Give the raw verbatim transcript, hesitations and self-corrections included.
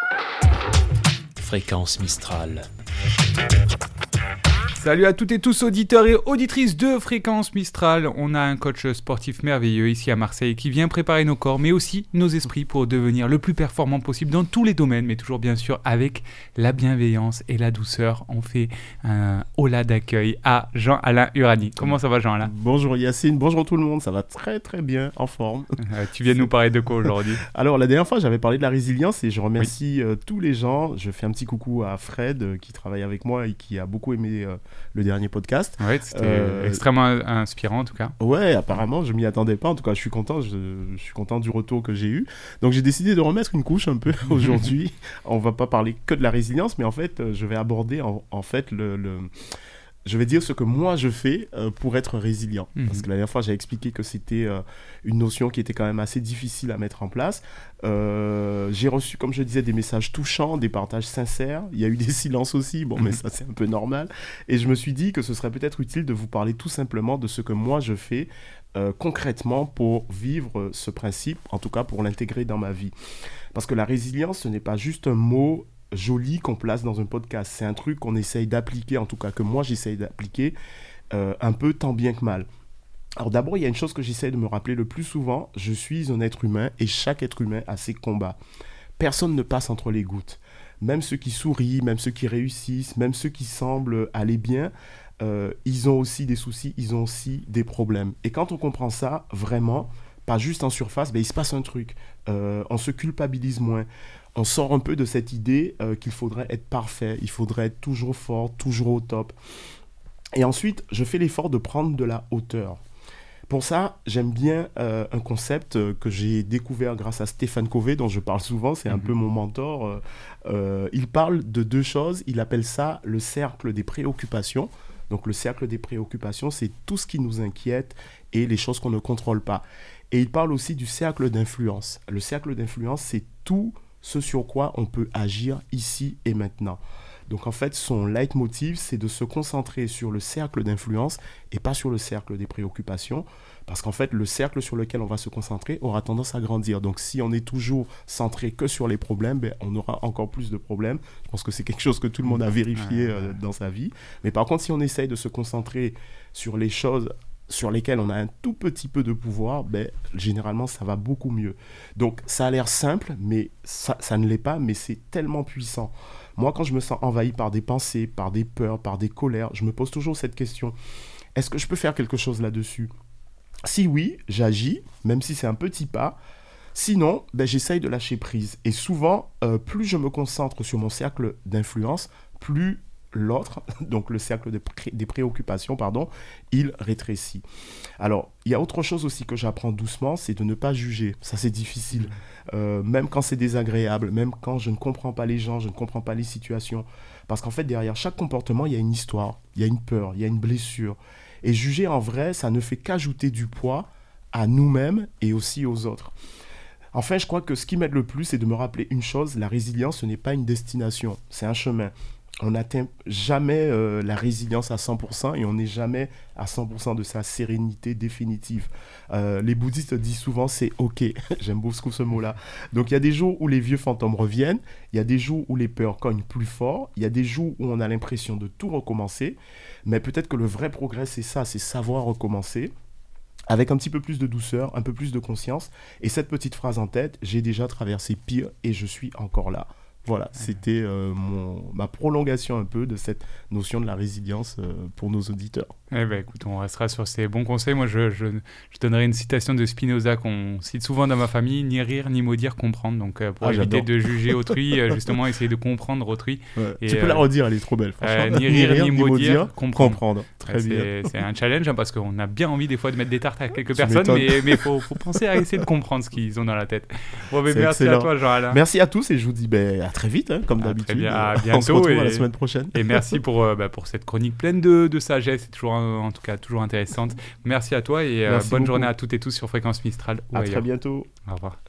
Fréquence Mistral. Salut à toutes et tous auditeurs et auditrices de Fréquence Mistral. On a un coach sportif merveilleux ici à Marseille qui vient préparer nos corps mais aussi nos esprits pour devenir le plus performant possible dans tous les domaines, mais toujours bien sûr avec la bienveillance et la douceur. On fait un hola d'accueil à Jean-Alain Urani. Comment ça va Jean-Alain ? Bonjour Yacine, bonjour tout le monde, ça va très très bien, en forme. Euh, tu viens de nous parler de quoi aujourd'hui ? Alors la dernière fois j'avais parlé de la résilience et je remercie oui. euh, tous les gens. Je fais un petit coucou à Fred euh, qui travaille avec moi et qui a beaucoup aimé euh, le dernier podcast. Ouais, c'était euh, extrêmement inspirant en tout cas. Ouais, apparemment, je m'y attendais pas. En tout cas, je suis content. Je, je suis content du retour que j'ai eu. Donc, j'ai décidé de remettre une couche un peu aujourd'hui. On va pas parler que de la résilience, mais en fait, je vais aborder en, en fait le, le je vais dire ce que moi je fais euh, pour être résilient. Mmh. Parce que la dernière fois, j'ai expliqué que c'était euh, une notion qui était quand même assez difficile à mettre en place. Euh, j'ai reçu, comme je disais, des messages touchants, des partages sincères. Il y a eu des silences aussi. Bon, mmh. mais ça, c'est un peu normal. Et je me suis dit que ce serait peut-être utile de vous parler tout simplement de ce que moi je fais euh, concrètement pour vivre ce principe, en tout cas pour l'intégrer dans ma vie. Parce que la résilience, ce n'est pas juste un mot joli qu'on place dans un podcast. C'est un truc qu'on essaye d'appliquer, en tout cas que moi j'essaye d'appliquer euh, un peu tant bien que mal. Alors d'abord, il y a une chose que j'essaye de me rappeler le plus souvent, je suis un être humain et chaque être humain a ses combats. Personne ne passe entre les gouttes. Même ceux qui sourient, même ceux qui réussissent, même ceux qui semblent aller bien, euh, ils ont aussi des soucis, ils ont aussi des problèmes. Et quand on comprend ça, vraiment, pas juste en surface, ben, il se passe un truc. Euh, on se culpabilise moins. On sort un peu de cette idée euh, qu'il faudrait être parfait, il faudrait être toujours fort, toujours au top. Et ensuite, je fais l'effort de prendre de la hauteur. Pour ça, j'aime bien euh, un concept euh, que j'ai découvert grâce à Stephen Covey, dont je parle souvent, c'est un mm-hmm. peu mon mentor. Euh, euh, il parle de deux choses, il appelle ça le cercle des préoccupations. Donc le cercle des préoccupations, c'est tout ce qui nous inquiète et les choses qu'on ne contrôle pas. Et il parle aussi du cercle d'influence. Le cercle d'influence, c'est tout ce sur quoi on peut agir ici et maintenant. Donc en fait, son leitmotiv, c'est de se concentrer sur le cercle d'influence et pas sur le cercle des préoccupations, parce qu'en fait, le cercle sur lequel on va se concentrer aura tendance à grandir. Donc si on est toujours centré que sur les problèmes, ben, on aura encore plus de problèmes. Je pense que c'est quelque chose que tout le monde a vérifié euh, dans sa vie. Mais par contre, si on essaye de se concentrer sur les choses sur lesquels on a un tout petit peu de pouvoir, ben, généralement, ça va beaucoup mieux. Donc, ça a l'air simple, mais ça, ça ne l'est pas, mais c'est tellement puissant. Moi, quand je me sens envahi par des pensées, par des peurs, par des colères, je me pose toujours cette question. Est-ce que je peux faire quelque chose là-dessus ? Si oui, j'agis, même si c'est un petit pas. Sinon, ben, j'essaye de lâcher prise. Et souvent, euh, plus je me concentre sur mon cercle d'influence, plus l'autre, donc le cercle des, pré- des préoccupations, pardon, il rétrécit. Alors, il y a autre chose aussi que j'apprends doucement, c'est de ne pas juger. Ça, c'est difficile. Euh, même quand c'est désagréable, même quand je ne comprends pas les gens, je ne comprends pas les situations. Parce qu'en fait, derrière chaque comportement, il y a une histoire, il y a une peur, il y a une blessure. Et juger, en vrai, ça ne fait qu'ajouter du poids à nous-mêmes et aussi aux autres. Enfin, je crois que ce qui m'aide le plus, c'est de me rappeler une chose, la résilience, ce n'est pas une destination, c'est un chemin. On n'atteint jamais euh, la résilience à cent pour cent et on n'est jamais à cent pour cent de sa sérénité définitive. Euh, les bouddhistes disent souvent c'est OK. J'aime beaucoup ce mot-là. Donc il y a des jours où les vieux fantômes reviennent, il y a des jours où les peurs cognent plus fort, il y a des jours où on a l'impression de tout recommencer, mais peut-être que le vrai progrès c'est ça, c'est savoir recommencer avec un petit peu plus de douceur, un peu plus de conscience. Et cette petite phrase en tête, j'ai déjà traversé pire et je suis encore là. Voilà, c'était euh, mon, ma prolongation un peu de cette notion de la résilience euh, pour nos auditeurs. Eh ben, écoute, on restera sur ces bons conseils. Moi, je, je, je donnerai une citation de Spinoza qu'on cite souvent dans ma famille, ni rire, ni maudire, comprendre. Donc, euh, pour ah, éviter j'adore. de juger autrui, euh, justement, essayer de comprendre autrui. Ouais. Et, tu peux euh, la redire, elle est trop belle. Euh, ni, rire, ni rire, ni maudire, maudire comprendre. comprendre. Très c'est, bien. C'est un challenge hein, parce qu'on a bien envie des fois de mettre des tartes à quelques tu personnes, m'étonnes. mais il faut, faut penser à essayer de comprendre ce qu'ils ont dans la tête. Bon, ben, merci excellent. à toi, Jean-Alain. Merci à tous et je vous dis ben, à très vite, hein, comme d'habitude. Très bien, à bientôt. On se retrouve et, à la semaine prochaine. Et merci pour, euh, bah, pour cette chronique pleine de, de sagesse. C'est toujours, en tout cas, toujours intéressante. Merci à toi et euh, bonne beaucoup. journée à toutes et tous sur Fréquence Mistral. À ailleurs. Très bientôt. Au revoir.